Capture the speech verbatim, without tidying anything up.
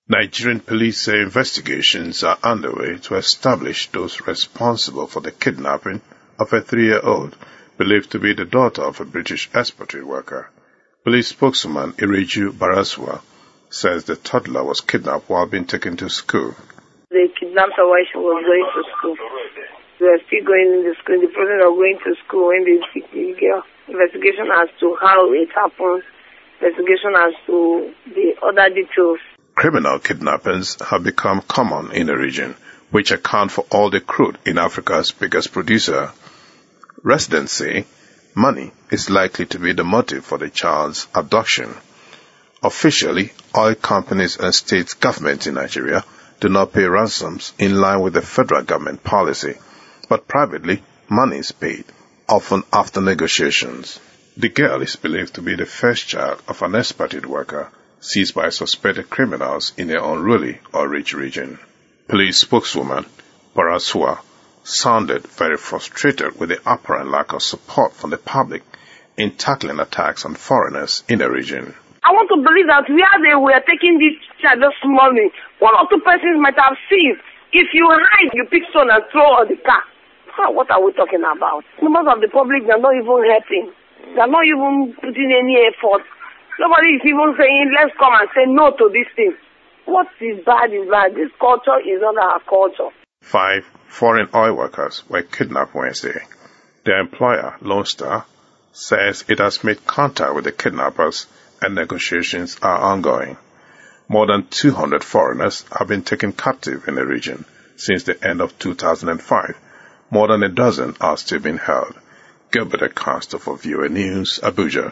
Nigerian police say investigations are underway to establish those responsible for the kidnapping of a three-year-old believed to be the daughter of a British expatriate worker. Police spokeswoman Ireju Barasua says the toddler was kidnapped while being taken to school. They kidnapped her while she was going to school. We are still going in the school, in the process of going to school when they pick the girl. Investigation as to how it happened, investigation as to the other details. Criminal kidnappings have become common in the region, which account for all the crude in Africa's biggest producer. Residents say money is likely to be the motive for the child's abduction. Officially, oil companies and state governments in Nigeria do not pay ransoms in line with the federal government policy, but privately, money is paid, often after negotiations. The girl is believed to be the first child of an expatriate worker seized by suspected criminals in the unruly or rich region. Police spokeswoman Barasua sounded very frustrated with the apparent lack of support from the public in tackling attacks on foreigners in the region. I want to believe that where they were taking this child this morning, one or two persons might have seen. If you hide, you pick stone and throw on the car. What are we talking about? Members of the public, they are not even helping. They are not even putting any effort. Nobody is even saying, let's come and say no to this thing. What is bad is bad. This culture is not our culture. Five foreign oil workers were kidnapped Wednesday. Their employer, Lone Star, says it has made contact with the kidnappers and negotiations are ongoing. More than two hundred foreigners have been taken captive in the region since the end of two thousand five. More than a dozen are still being held. Gilbert Acosta for Viewer News, Abuja.